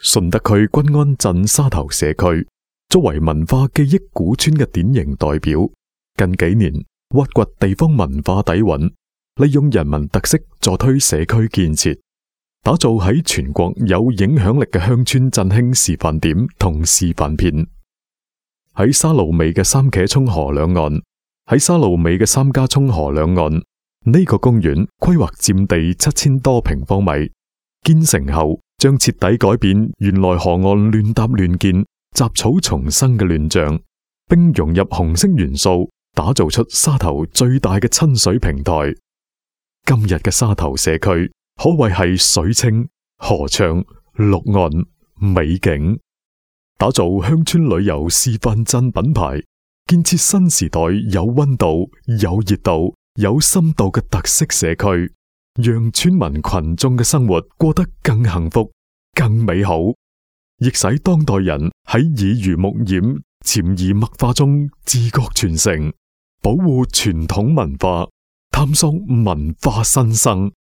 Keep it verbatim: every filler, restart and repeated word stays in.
順德區均安鎮沙頭社區作為文化記憶古村嘅典型代表，近幾年挖掘地方文化底蘊，利用人民特色助推社區建設，打造喺全國有影響力嘅鄉村振興示範點同示範片。喺沙蘆尾嘅三茄涌河兩岸，喺沙蘆尾嘅三家涌河兩岸，呢個公園規劃佔地七千多平方米，建成後將徹底改變原來河岸亂搭亂建、雜草叢生嘅亂象，並融入紅色元素，打造出沙頭最大嘅親水平台。今日嘅沙頭社區可謂係水清河暢、綠岸美景，打造鄉村旅遊示範鎮品牌，建設新時代有溫度、有熱度、有深度嘅特色社區，讓村民群眾嘅生活過得更幸福、更美好，亦使當代人喺耳濡目染、潛移默化中自覺傳承，保護傳統文化，探索文化新生。